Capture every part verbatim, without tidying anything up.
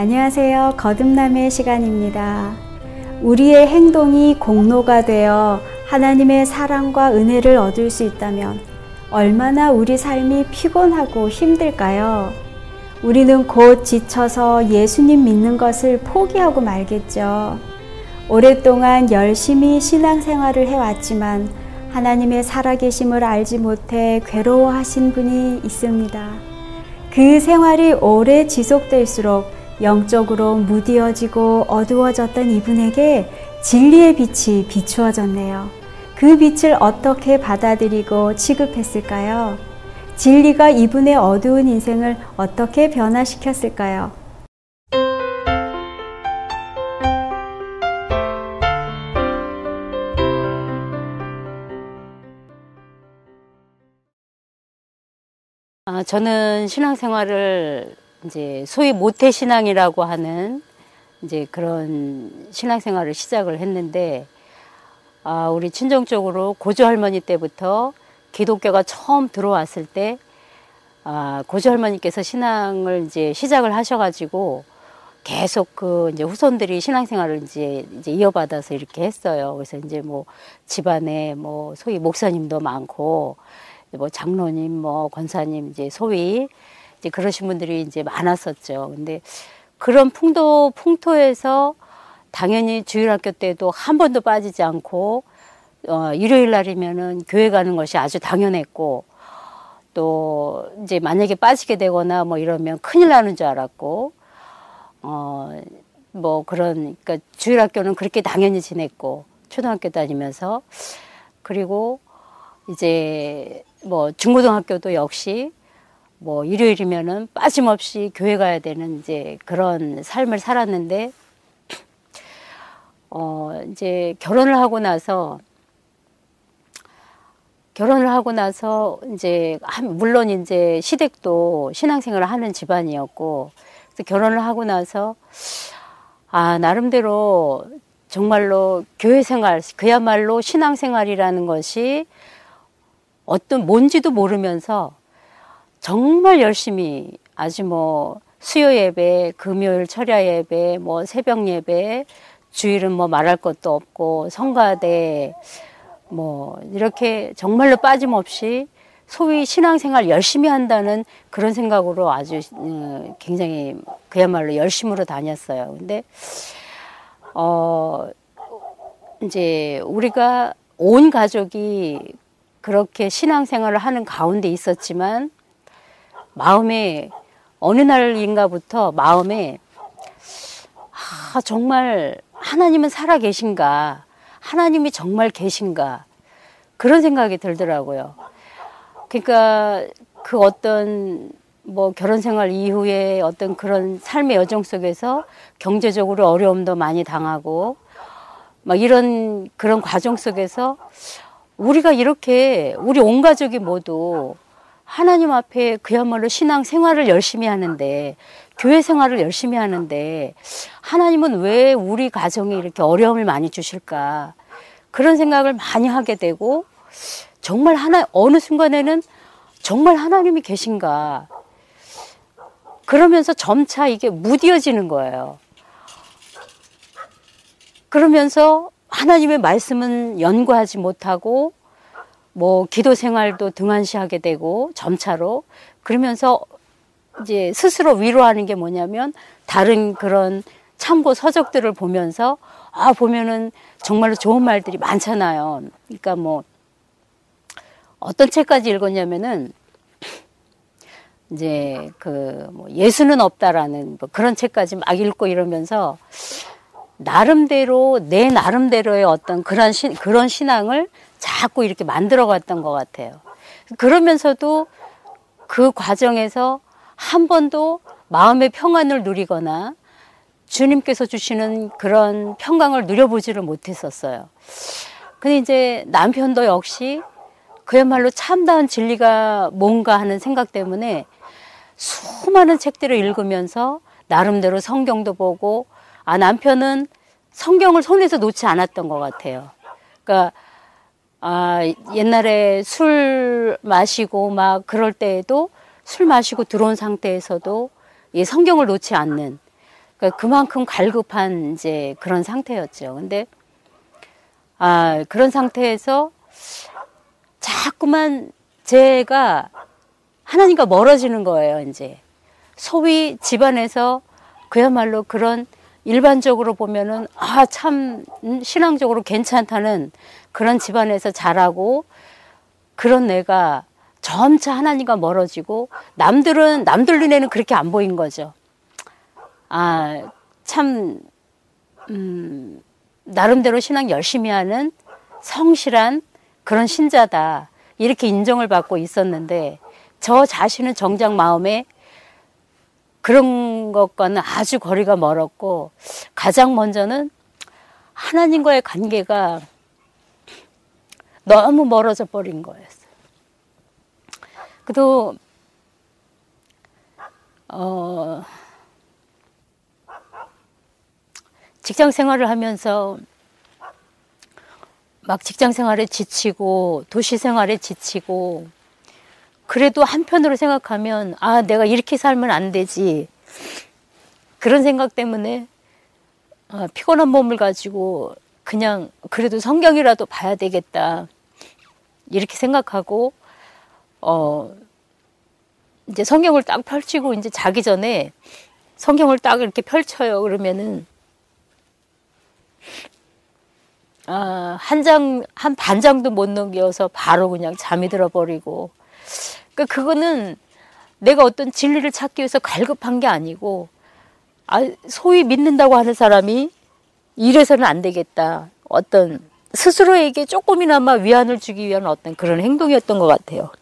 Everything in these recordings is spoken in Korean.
안녕하세요. 거듭남의 시간입니다. 우리의 행동이 공로가 되어 하나님의 사랑과 은혜를 얻을 수 있다면 얼마나 우리 삶이 피곤하고 힘들까요? 우리는 곧 지쳐서 예수님 믿는 것을 포기하고 말겠죠. 오랫동안 열심히 신앙생활을 해왔지만 하나님의 살아계심을 알지 못해 괴로워하신 분이 있습니다. 그 생활이 오래 지속될수록 영적으로 무디어지고 어두워졌던 이분에게 진리의 빛이 비추어졌네요. 그 빛을 어떻게 받아들이고 취급했을까요? 진리가 이분의 어두운 인생을 어떻게 변화시켰을까요? 아, 저는 신앙생활을 이제 소위 모태신앙이라고 하는 이제 그런 신앙생활을 시작을 했는데, 아, 우리 친정 쪽으로 고조 할머니 때부터 기독교가 처음 들어왔을 때, 아, 고조 할머니께서 신앙을 이제 시작을 하셔가지고 계속 그 이제 후손들이 신앙생활을 이제 이제 이어받아서 이렇게 했어요. 그래서 이제 뭐 집안에 뭐 소위 목사님도 많고, 뭐 장로님, 뭐 권사님, 이제 소위 이제 그러신 분들이 이제 많았었죠. 근데 그런 풍도, 풍토에서 당연히 주일학교 때도 한 번도 빠지지 않고, 어, 일요일 날이면은 교회 가는 것이 아주 당연했고, 또 이제 만약에 빠지게 되거나 뭐 이러면 큰일 나는 줄 알았고, 어, 뭐 그런, 그러니까 주일학교는 그렇게 당연히 지냈고, 초등학교 다니면서, 그리고 이제 뭐 중고등학교도 역시 뭐 일요일이면은 빠짐없이 교회 가야 되는 이제 그런 삶을 살았는데, 어, 이제 결혼을 하고 나서, 결혼을 하고 나서 이제, 물론 이제 시댁도 신앙생활을 하는 집안이었고, 그래서 결혼을 하고 나서, 아, 나름대로 정말로 교회 생활, 그야말로 신앙생활이라는 것이 어떤 뭔지도 모르면서 정말 열심히 아주 뭐 수요 예배, 금요일 철야 예배, 뭐 새벽 예배, 주일은 뭐 말할 것도 없고 성가대, 뭐 이렇게 정말로 빠짐없이 소위 신앙생활 열심히 한다는 그런 생각으로 아주 굉장히 그야말로 열심으로 다녔어요. 근데 어 이제 우리가 온 가족이 그렇게 신앙생활을 하는 가운데 있었지만, 마음에 어느 날인가부터 마음에 아, 정말 하나님은 살아 계신가, 하나님이 정말 계신가, 그런 생각이 들더라고요. 그러니까 그 어떤 뭐 결혼 생활 이후에 어떤 그런 삶의 여정 속에서 경제적으로 어려움도 많이 당하고 막 이런 그런 과정 속에서 우리가 이렇게 우리 온 가족이 모두 하나님 앞에 그야말로 신앙 생활을 열심히 하는데, 교회 생활을 열심히 하는데 하나님은 왜 우리 가정에 이렇게 어려움을 많이 주실까, 그런 생각을 많이 하게 되고, 정말 하나 어느 순간에는 정말 하나님이 계신가, 그러면서 점차 이게 무뎌지는 거예요. 그러면서 하나님의 말씀은 연구하지 못하고 뭐 기도 생활도 등한시하게 되고 점차로, 그러면서 이제 스스로 위로하는 게 뭐냐면 다른 그런 참고 서적들을 보면서, 아, 보면은 정말로 좋은 말들이 많잖아요. 그러니까 뭐 어떤 책까지 읽었냐면은 이제 그 뭐 예수는 없다라는 뭐 그런 책까지 막 읽고 이러면서 나름대로 내 나름대로의 어떤 그런 신, 그런 신앙을 자꾸 이렇게 만들어 갔던 것 같아요. 그러면서도 그 과정에서 한 번도 마음의 평안을 누리거나 주님께서 주시는 그런 평강을 누려보지를 못했었어요. 근데 이제 남편도 역시 그야말로 참다운 진리가 뭔가 하는 생각 때문에 수많은 책들을 읽으면서 나름대로 성경도 보고, 아, 남편은 성경을 손에서 놓지 않았던 것 같아요. 그러니까 아, 옛날에 술 마시고 막 그럴 때에도 술 마시고 들어온 상태에서도 이 성경을 놓지 않는, 그러니까 그만큼 갈급한 이제 그런 상태였죠. 근데 아, 그런 상태에서 자꾸만 제가 하나님과 멀어지는 거예요, 이제. 소위 집안에서 그야말로 그런 일반적으로 보면은 아, 참 신앙적으로 괜찮다는 그런 집안에서 자라고 그런 내가 점차 하나님과 멀어지고 남들은 남들 눈에는 그렇게 안 보인 거죠. 아, 참 음, 나름대로 신앙 열심히 하는 성실한 그런 신자다. 이렇게 인정을 받고 있었는데 저 자신은 정작 마음에 그런 것과는 아주 거리가 멀었고 가장 먼저는 하나님과의 관계가 너무 멀어져 버린 거였어요. 그래도 어, 직장 생활을 하면서 막 직장 생활에 지치고 도시 생활에 지치고 그래도 한편으로 생각하면 아, 내가 이렇게 살면 안 되지. 그런 생각 때문에 아, 피곤한 몸을 가지고 그냥 그래도 성경이라도 봐야 되겠다. 이렇게 생각하고 어 이제 성경을 딱 펼치고 이제 자기 전에 성경을 딱 이렇게 펼쳐요. 그러면은 아, 한 장, 한 반장도 못 넘겨서 바로 그냥 잠이 들어버리고. 그러니까 그거는 내가 어떤 진리를 찾기 위해서 갈급한 게 아니고, 아, 소위 믿는다고 하는 사람이 이래서는 안 되겠다. 어떤 스스로에게 조금이나마 위안을 주기 위한 어떤 그런 행동이었던 것 같아요.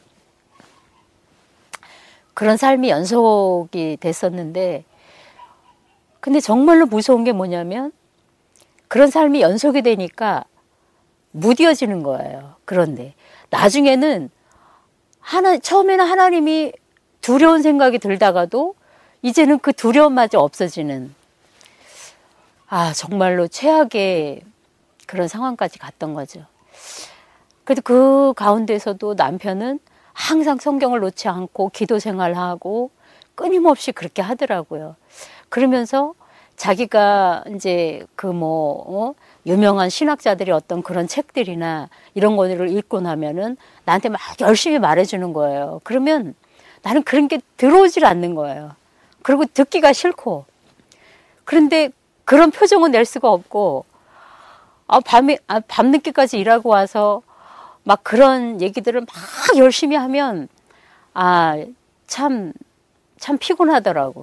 그런 삶이 연속이 됐었는데, 근데 정말로 무서운 게 뭐냐면, 그런 삶이 연속이 되니까 무뎌지는 거예요. 그런데 나중에는 하나, 처음에는 하나님이 두려운 생각이 들다가도 이제는 그 두려움마저 없어지는 아, 정말로 최악의 그런 상황까지 갔던 거죠. 그래도 그 가운데서도 남편은 항상 성경을 놓지 않고 기도 생활하고 끊임없이 그렇게 하더라고요. 그러면서 자기가 이제 그 뭐, 어? 유명한 신학자들의 어떤 그런 책들이나 이런 거를 읽고 나면은 나한테 막 열심히 말해주는 거예요. 그러면 나는 그런 게 들어오질 않는 거예요. 그리고 듣기가 싫고. 그런데 그런 표정은 낼 수가 없고, 아, 밤에, 아, 밤늦게까지 일하고 와서 막 그런 얘기들을 막 열심히 하면, 아, 참, 참 피곤하더라고.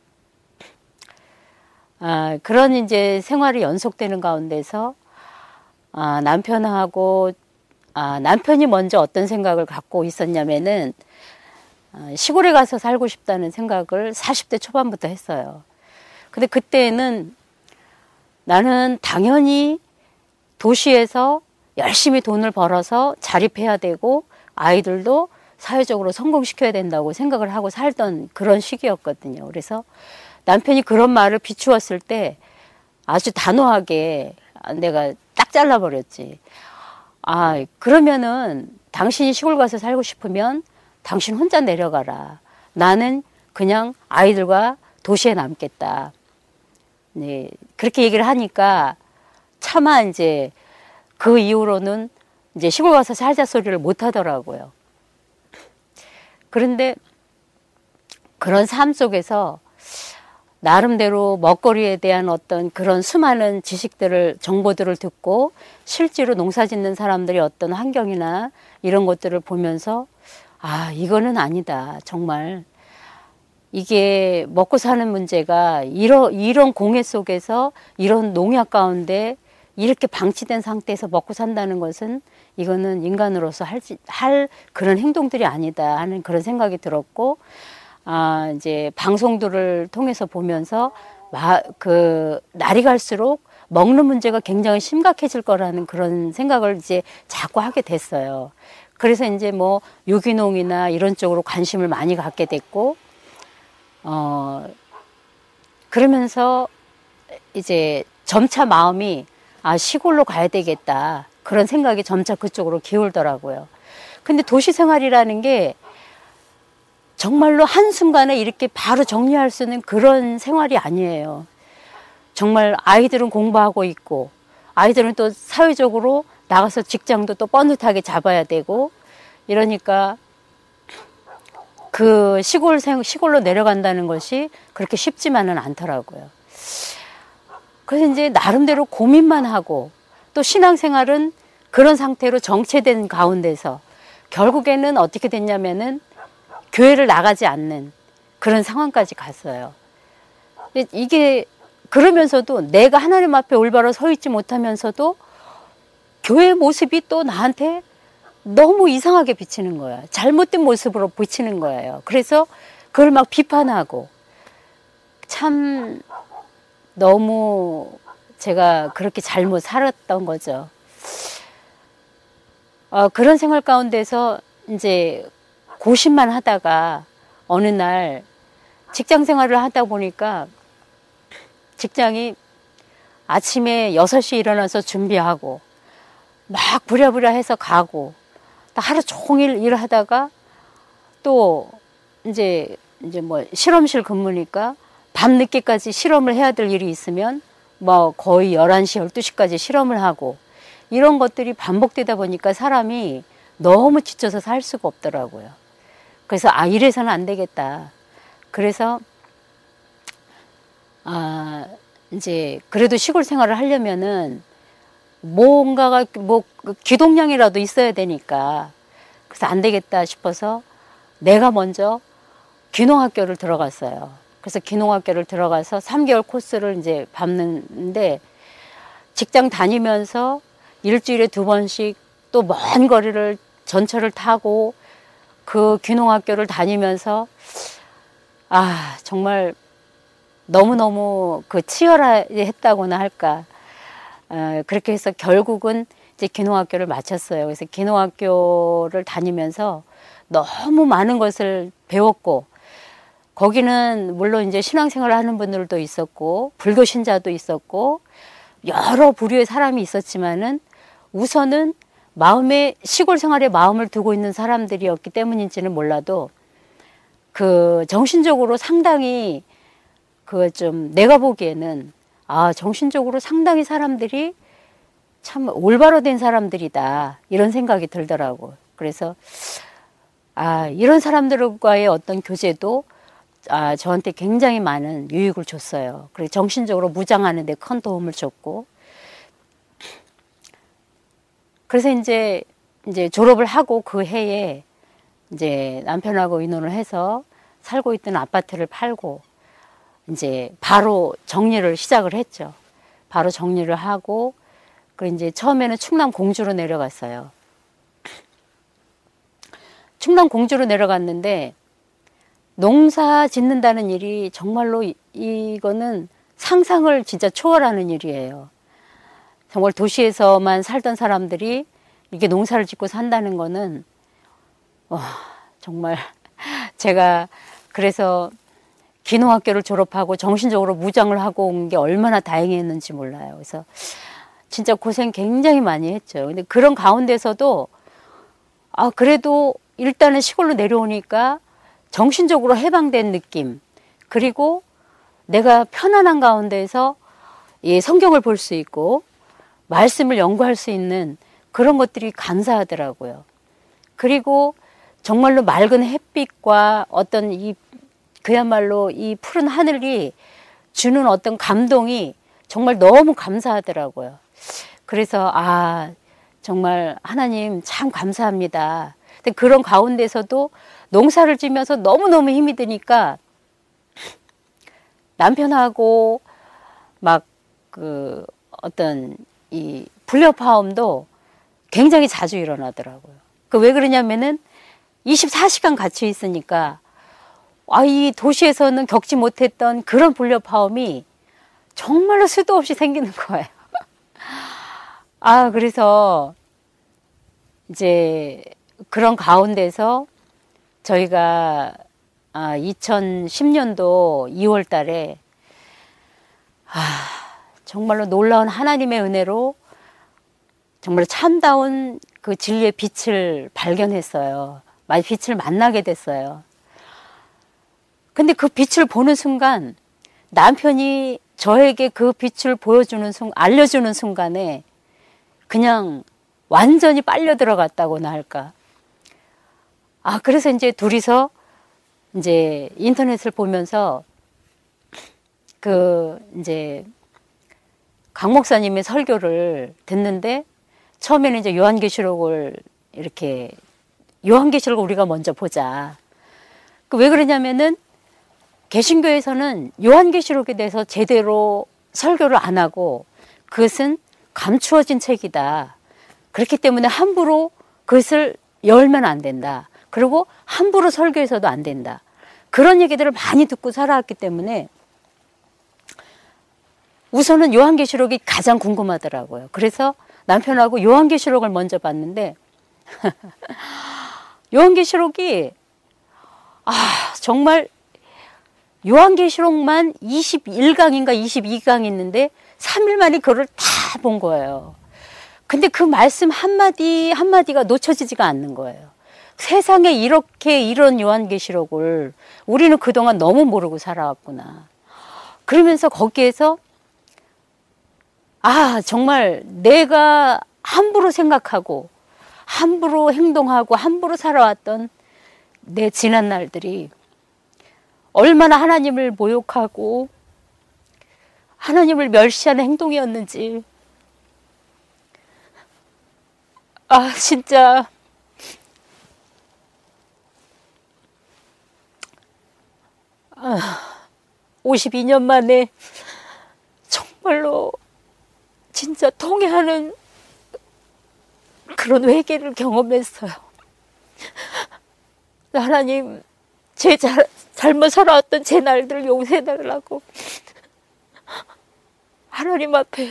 아, 그런 이제 생활이 연속되는 가운데서 아, 남편하고 아, 남편이 먼저 어떤 생각을 갖고 있었냐면은 아, 시골에 가서 살고 싶다는 생각을 사십 대 초반부터 했어요. 근데 그때는 나는 당연히 도시에서 열심히 돈을 벌어서 자립해야 되고 아이들도 사회적으로 성공시켜야 된다고 생각을 하고 살던 그런 시기였거든요. 그래서 남편이 그런 말을 비추었을 때 아주 단호하게 내가 딱 잘라버렸지. 아, 그러면은 당신이 시골 가서 살고 싶으면 당신 혼자 내려가라. 나는 그냥 아이들과 도시에 남겠다. 네, 그렇게 얘기를 하니까 차마 이제 그 이후로는 이제 시골 가서 살자 소리를 못 하더라고요. 그런데 그런 삶 속에서 나름대로 먹거리에 대한 어떤 그런 수많은 지식들을, 정보들을 듣고 실제로 농사 짓는 사람들의 어떤 환경이나 이런 것들을 보면서 아, 이거는 아니다. 정말 이게 먹고 사는 문제가 이런, 이런 공해 속에서 이런 농약 가운데 이렇게 방치된 상태에서 먹고 산다는 것은 이거는 인간으로서 할, 할 그런 행동들이 아니다 하는 그런 생각이 들었고, 아, 이제 방송들을 통해서 보면서 마, 그 날이 갈수록 먹는 문제가 굉장히 심각해질 거라는 그런 생각을 이제 자꾸 하게 됐어요. 그래서 이제 뭐 유기농이나 이런 쪽으로 관심을 많이 갖게 됐고, 어, 그러면서 이제 점차 마음이 아, 시골로 가야 되겠다. 그런 생각이 점차 그쪽으로 기울더라고요. 근데 도시 생활이라는 게 정말로 한순간에 이렇게 바로 정리할 수 있는 그런 생활이 아니에요. 정말 아이들은 공부하고 있고, 아이들은 또 사회적으로 나가서 직장도 또 뻔듯하게 잡아야 되고, 이러니까 그 시골 생, 시골로 내려간다는 것이 그렇게 쉽지만은 않더라고요. 그래서 이제 나름대로 고민만 하고, 또 신앙생활은 그런 상태로 정체된 가운데서 결국에는 어떻게 됐냐면은 교회를 나가지 않는 그런 상황까지 갔어요. 이게 그러면서도 내가 하나님 앞에 올바로 서 있지 못하면서도 교회의 모습이 또 나한테 너무 이상하게 비치는 거야. 잘못된 모습으로 비치는 거예요. 그래서 그걸 막 비판하고, 참 너무 제가 그렇게 잘못 살았던 거죠. 어, 그런 생활 가운데서 이제 고심만 하다가 어느 날 직장 생활을 하다 보니까 직장이 아침에 여섯 시에 일어나서 준비하고 막 부랴부랴 해서 가고, 하루 종일 일을 하다가 또 이제 이제 뭐 실험실 근무니까 밤 늦게까지 실험을 해야 될 일이 있으면 뭐 거의 열한 시, 열두 시까지 실험을 하고, 이런 것들이 반복되다 보니까 사람이 너무 지쳐서 살 수가 없더라고요. 그래서 아, 이래서는 안 되겠다. 그래서 아, 이제 그래도 시골 생활을 하려면은 뭔가가 뭐 기동량이라도 있어야 되니까, 그래서 안 되겠다 싶어서 내가 먼저 귀농학교를 들어갔어요. 그래서 귀농학교를 들어가서 삼 개월 코스를 이제 밟는데, 직장 다니면서 일주일에 두 번씩 또 먼 거리를 전철을 타고 그 귀농학교를 다니면서, 아, 정말 너무너무 그 치열했다고나 할까. 어, 그렇게 해서 결국은 이제 귀농학교를 마쳤어요. 그래서 귀농학교를 다니면서 너무 많은 것을 배웠고, 거기는 물론 이제 신앙생활을 하는 분들도 있었고, 불교 신자도 있었고, 여러 부류의 사람이 있었지만은 우선은 마음에, 시골 생활에 마음을 두고 있는 사람들이었기 때문인지는 몰라도 그 정신적으로 상당히 그 좀 내가 보기에는 아, 정신적으로 상당히 사람들이 참 올바로 된 사람들이다, 이런 생각이 들더라고. 그래서 아, 이런 사람들과의 어떤 교제도 아, 저한테 굉장히 많은 유익을 줬어요. 그리고 정신적으로 무장하는 데 큰 도움을 줬고, 그래서 이제 이제 졸업을 하고 그 해에 이제 남편하고 의논을 해서 살고 있던 아파트를 팔고 이제 바로 정리를 시작을 했죠. 바로 정리를 하고, 그 이제 처음에는 충남 공주로 내려갔어요. 충남 공주로 내려갔는데 농사 짓는다는 일이 정말로 이, 이거는 상상을 진짜 초월하는 일이에요. 정말 도시에서만 살던 사람들이 이렇게 농사를 짓고 산다는 거는 와, 정말 제가 그래서 귀농학교를 졸업하고 정신적으로 무장을 하고 온 게 얼마나 다행이었는지 몰라요. 그래서 진짜 고생 굉장히 많이 했죠. 근데 그런 가운데서도 아, 그래도 일단은 시골로 내려오니까 정신적으로 해방된 느낌, 그리고 내가 편안한 가운데서 예, 성경을 볼 수 있고 말씀을 연구할 수 있는 그런 것들이 감사하더라고요. 그리고 정말로 맑은 햇빛과 어떤 이 그야말로 이 푸른 하늘이 주는 어떤 감동이 정말 너무 감사하더라고요. 그래서 아, 정말 하나님 참 감사합니다. 근데 그런 가운데서도 농사를 지면서 너무너무 힘이 드니까 남편하고 막 그 어떤 이 불협화음도 굉장히 자주 일어나더라고요. 그 왜 그러냐면은 이십사 시간 같이 있으니까 아, 이 도시에서는 겪지 못했던 그런 불협화음이 정말로 수도 없이 생기는 거예요. 아, 그래서 이제 그런 가운데서 저희가 아, 이천십 년도 이월 달에 아, 정말로 놀라운 하나님의 은혜로 정말 참다운 그 진리의 빛을 발견했어요. 빛을 만나게 됐어요. 근데 그 빛을 보는 순간 남편이 저에게 그 빛을 보여주는 순간, 알려주는 순간에 그냥 완전히 빨려 들어갔다고나 할까. 아, 그래서 이제 둘이서 이제 인터넷을 보면서 그 이제 강 목사님의 설교를 듣는데 처음에는 이제 요한계시록을 이렇게 요한계시록을 우리가 먼저 보자. 왜 그러냐면은 개신교에서는 요한계시록에 대해서 제대로 설교를 안 하고 그것은 감추어진 책이다. 그렇기 때문에 함부로 그것을 열면 안 된다. 그리고 함부로 설교해서도 안 된다. 그런 얘기들을 많이 듣고 살아왔기 때문에 우선은 요한계시록이 가장 궁금하더라고요. 그래서 남편하고 요한계시록을 먼저 봤는데 요한계시록이 아 정말 요한계시록만 이십일 강인가 이십이 강 있는데 삼 일 만에 그걸 다 본 거예요. 근데 그 말씀 한마디 한마디가 놓쳐지지가 않는 거예요. 세상에 이렇게 이런 요한계시록을 우리는 그동안 너무 모르고 살아왔구나. 그러면서 거기에서 아 정말 내가 함부로 생각하고 함부로 행동하고 함부로 살아왔던 내 지난 날들이 얼마나 하나님을 모욕하고 하나님을 멸시하는 행동이었는지 아 진짜 아, 오십이 년 만에 정말로 진짜 통회하는 그런 회개를 경험했어요. 하나님 제 잘, 잘못 살아왔던 제 날들을 용서해달라고 하나님 앞에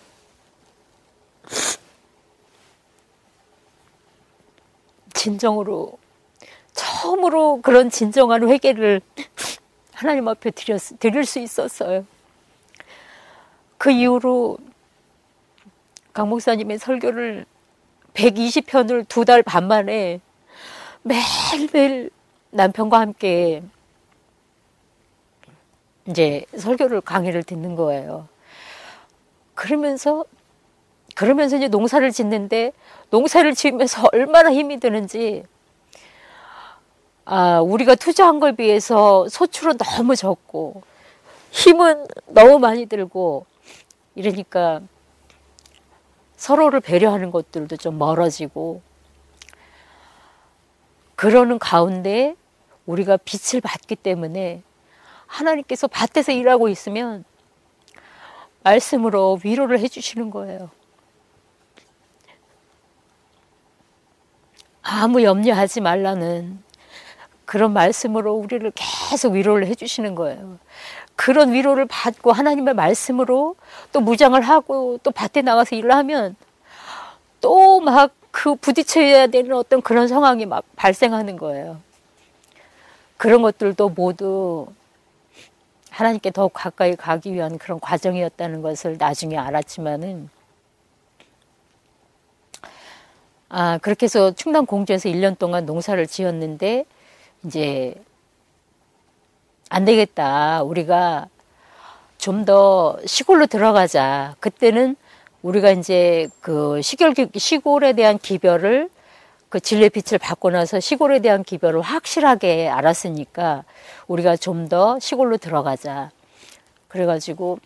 진정으로 처음으로 그런 진정한 회개를 하나님 앞에 드렸, 드릴 수 있었어요. 그 이후로 강 목사님의 설교를 백이십 편을 두 달 반 만에 매일매일 남편과 함께 이제 설교를 강의를 듣는 거예요. 그러면서 그러면서 이제 농사를 짓는데 농사를 지으면서 얼마나 힘이 드는지 아 우리가 투자한 걸 비해서 소출은 너무 적고 힘은 너무 많이 들고 이러니까 서로를 배려하는 것들도 좀 멀어지고 그러는 가운데 우리가 빛을 받기 때문에 하나님께서 밭에서 일하고 있으면 말씀으로 위로를 해주시는 거예요. 아무 염려하지 말라는 그런 말씀으로 우리를 계속 위로를 해주시는 거예요. 그런 위로를 받고 하나님의 말씀으로 또 무장을 하고 또 밭에 나가서 일을 하면 또 막 그 부딪혀야 되는 어떤 그런 상황이 막 발생하는 거예요. 그런 것들도 모두 하나님께 더 가까이 가기 위한 그런 과정이었다는 것을 나중에 알았지만은 아 그렇게 해서 충남 공주에서 일 년 동안 농사를 지었는데 이제 안 되겠다. 우리가 좀 더 시골로 들어가자. 그때는 우리가 이제 그 시골, 시골에 대한 기별을 그 진리의 빛을 받고 나서 시골에 대한 기별을 확실하게 알았으니까 우리가 좀 더 시골로 들어가자. 그래가지고,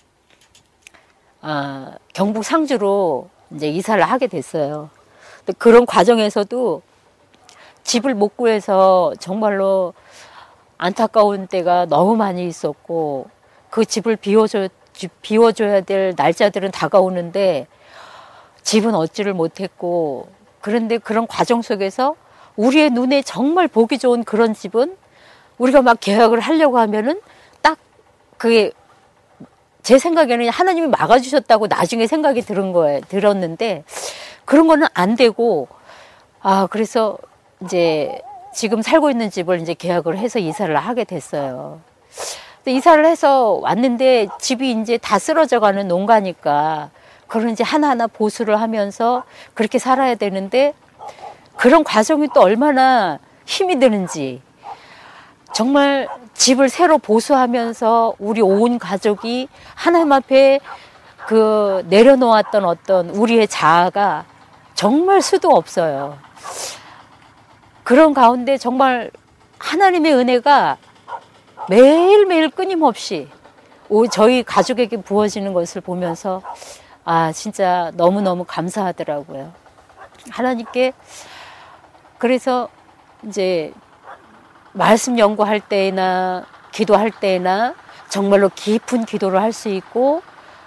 아, 경북 상주로 이제 이사를 하게 됐어요. 근데 그런 과정에서도 집을 못 구해서 정말로 안타까운 때가 너무 많이 있었고 그 집을 비워줘, 비워줘야 될 날짜들은 다가오는데 집은 얻지를 못했고 그런데 그런 과정 속에서 우리의 눈에 정말 보기 좋은 그런 집은 우리가 막 계약을 하려고 하면은 딱 그게 제 생각에는 하나님이 막아주셨다고 나중에 생각이 들은 거예요. 들었는데 그런 거는 안 되고 아 그래서 이제 지금 살고 있는 집을 이제 계약을 해서 이사를 하게 됐어요. 이사를 해서 왔는데 집이 이제 다 쓰러져가는 농가니까 그걸 이제 하나하나 보수를 하면서 그렇게 살아야 되는데 그런 과정이 또 얼마나 힘이 드는지 정말 집을 새로 보수하면서 우리 온 가족이 하나님 앞에 그 내려놓았던 어떤 우리의 자아가 정말 수도 없어요. 그런 가운데 정말 하나님의 은혜가 매일매일 끊임없이 저희 가족에게 부어지는 것을 보면서 아, 진짜 너무너무 감사하더라고요. 하나님께. 그래서 이제 말씀 연구할 때나 기도할 때나 정말로 깊은 기도를 할 수 있고,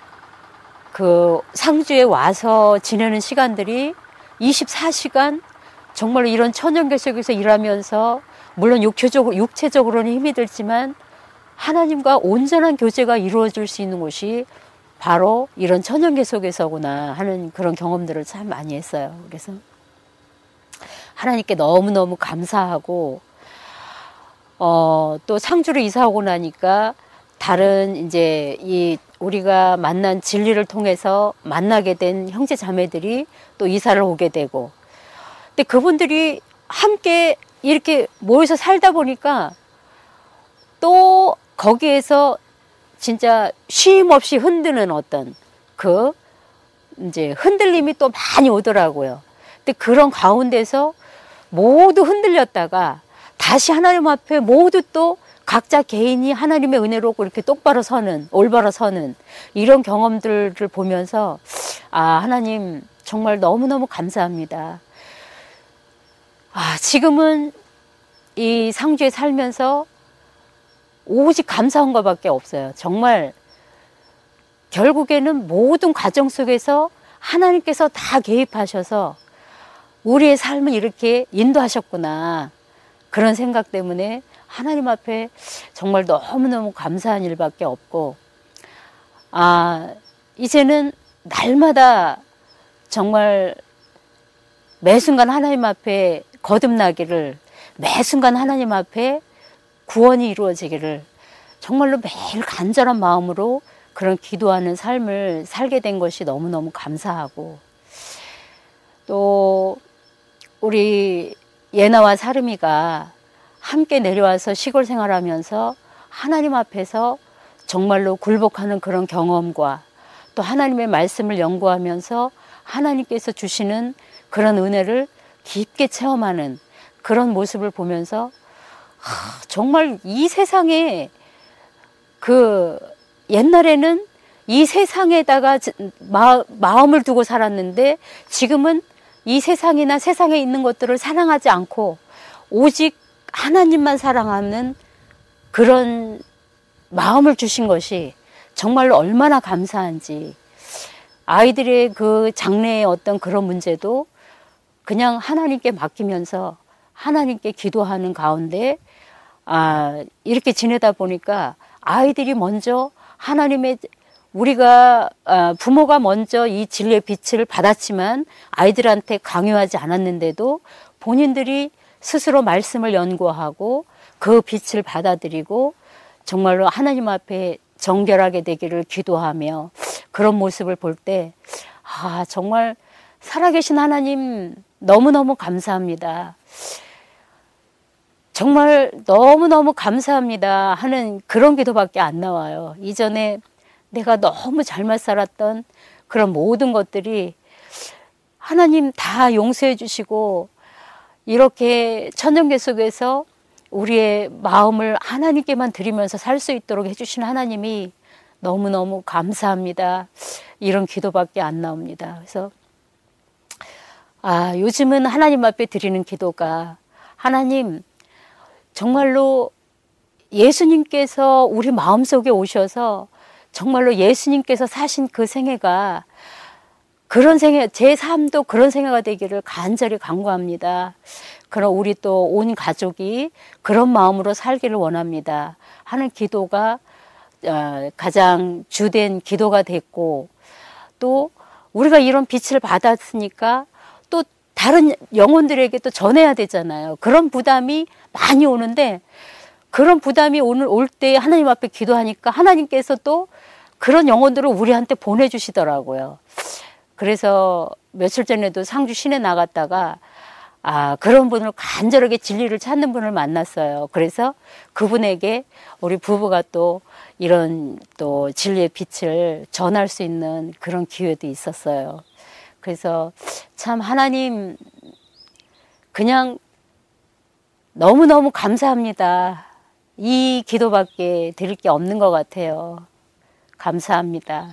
그 상주에 와서 지내는 시간들이 이십사 시간 정말로 이런 천연교 속에서 일하면서 물론 육체적으로, 육체적으로는 힘이 들지만 하나님과 온전한 교제가 이루어질 수 있는 곳이 바로 이런 천연교 속에서구나 하는 그런 경험들을 참 많이 했어요. 그래서 하나님께 너무너무 감사하고, 어, 또 상주로 이사 오고 나니까 다른 이제 이 우리가 만난 진리를 통해서 만나게 된 형제 자매들이 또 이사를 오게 되고, 근데 그분들이 함께 이렇게 모여서 살다 보니까 또 거기에서 진짜 쉼 없이 흔드는 어떤 그 이제 흔들림이 또 많이 오더라고요. 근데 그런 가운데서 모두 흔들렸다가 다시 하나님 앞에 모두 또 각자 개인이 하나님의 은혜로 이렇게 똑바로 서는, 올바로 서는 이런 경험들을 보면서 아, 하나님 정말 너무너무 감사합니다. 아, 지금은 이 상주에 살면서 오직 감사한 것밖에 없어요. 정말 결국에는 모든 과정 속에서 하나님께서 다 개입하셔서 우리의 삶을 이렇게 인도하셨구나. 그런 생각 때문에 하나님 앞에 정말 너무너무 감사한 일밖에 없고, 아, 이제는 날마다 정말 매 순간 하나님 앞에 거듭나기를, 매 순간 하나님 앞에 구원이 이루어지기를 정말로 매일 간절한 마음으로 그런 기도하는 삶을 살게 된 것이 너무너무 감사하고, 또 우리 예나와 사름이가 함께 내려와서 시골 생활하면서 하나님 앞에서 정말로 굴복하는 그런 경험과 또 하나님의 말씀을 연구하면서 하나님께서 주시는 그런 은혜를 깊게 체험하는 그런 모습을 보면서 하, 정말 이 세상에 그 옛날에는 이 세상에다가 마, 마음을 두고 살았는데 지금은 이 세상이나 세상에 있는 것들을 사랑하지 않고 오직 하나님만 사랑하는 그런 마음을 주신 것이 정말로 얼마나 감사한지, 아이들의 그 장래의 어떤 그런 문제도 그냥 하나님께 맡기면서 하나님께 기도하는 가운데 아, 이렇게 지내다 보니까 아이들이 먼저 하나님의, 우리가 부모가 먼저 이 진리의 빛을 받았지만 아이들한테 강요하지 않았는데도 본인들이 스스로 말씀을 연구하고 그 빛을 받아들이고 정말로 하나님 앞에 정결하게 되기를 기도하며 그런 모습을 볼 때 아, 정말 살아계신 하나님 너무너무 감사합니다. 정말 너무너무 감사합니다 하는 그런 기도밖에 안 나와요. 이전에 내가 너무 잘못 살았던 그런 모든 것들이 하나님 다 용서해 주시고 이렇게 천연계 속에서 우리의 마음을 하나님께만 드리면서 살 수 있도록 해주신 하나님이 너무너무 감사합니다. 이런 기도밖에 안 나옵니다. 그래서 아, 요즘은 하나님 앞에 드리는 기도가 하나님 정말로 예수님께서 우리 마음속에 오셔서 정말로 예수님께서 사신 그 생애가 그런 생애, 제 삶도 그런 생애가 되기를 간절히 간구합니다. 그럼 우리 또 온 가족이 그런 마음으로 살기를 원합니다 하는 기도가 가장 주된 기도가 됐고, 또 우리가 이런 빛을 받았으니까 또 다른 영혼들에게 또 전해야 되잖아요. 그런 부담이 많이 오는데 그런 부담이 오늘 올 때 하나님 앞에 기도하니까 하나님께서 또 그런 영혼들을 우리한테 보내주시더라고요. 그래서 며칠 전에도 상주 시내 나갔다가 아, 그런 분을 간절하게 진리를 찾는 분을 만났어요. 그래서 그분에게 우리 부부가 또 이런 또 진리의 빛을 전할 수 있는 그런 기회도 있었어요. 그래서 참 하나님 그냥 너무너무 감사합니다. 이 기도밖에 드릴 게 없는 것 같아요. 감사합니다.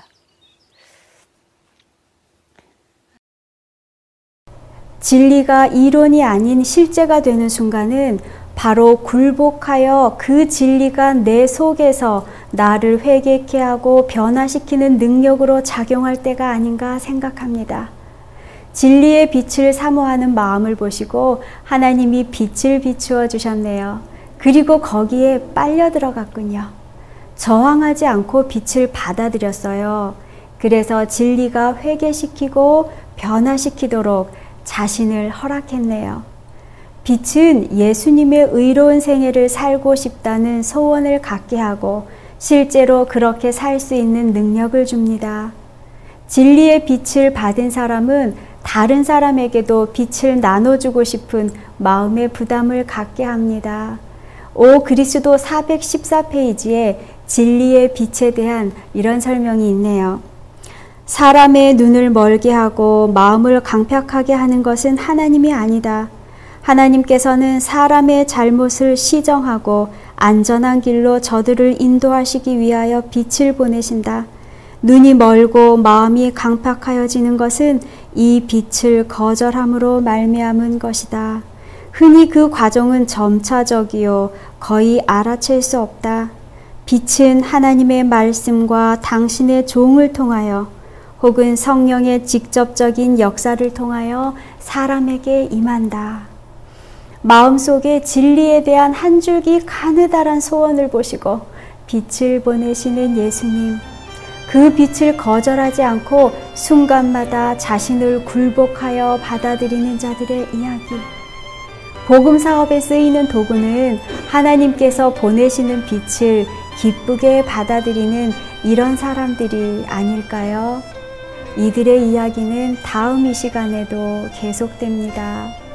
진리가 이론이 아닌 실제가 되는 순간은 바로 굴복하여 그 진리가 내 속에서 나를 회개케 하고 변화시키는 능력으로 작용할 때가 아닌가 생각합니다. 진리의 빛을 사모하는 마음을 보시고 하나님이 빛을 비추어 주셨네요. 그리고 거기에 빨려 들어갔군요. 저항하지 않고 빛을 받아들였어요. 그래서 진리가 회개시키고 변화시키도록 자신을 허락했네요. 빛은 예수님의 의로운 생애를 살고 싶다는 소원을 갖게 하고 실제로 그렇게 살 수 있는 능력을 줍니다. 진리의 빛을 받은 사람은 다른 사람에게도 빛을 나눠주고 싶은 마음의 부담을 갖게 합니다. 오 그리스도 사백십사 페이지에 진리의 빛에 대한 이런 설명이 있네요. 사람의 눈을 멀게 하고 마음을 강팍하게 하는 것은 하나님이 아니다. 하나님께서는 사람의 잘못을 시정하고 안전한 길로 저들을 인도하시기 위하여 빛을 보내신다. 눈이 멀고 마음이 강팍하여지는 것은 이 빛을 거절함으로 말미암은 것이다. 흔히 그 과정은 점차적이요 거의 알아챌 수 없다. 빛은 하나님의 말씀과 당신의 종을 통하여 혹은 성령의 직접적인 역사를 통하여 사람에게 임한다. 마음속에 진리에 대한 한 줄기 가느다란 소원을 보시고 빛을 보내시는 예수님. 그 빛을 거절하지 않고 순간마다 자신을 굴복하여 받아들이는 자들의 이야기. 복음 사업에 쓰이는 도구는 하나님께서 보내시는 빛을 기쁘게 받아들이는 이런 사람들이 아닐까요? 이들의 이야기는 다음 이 시간에도 계속됩니다.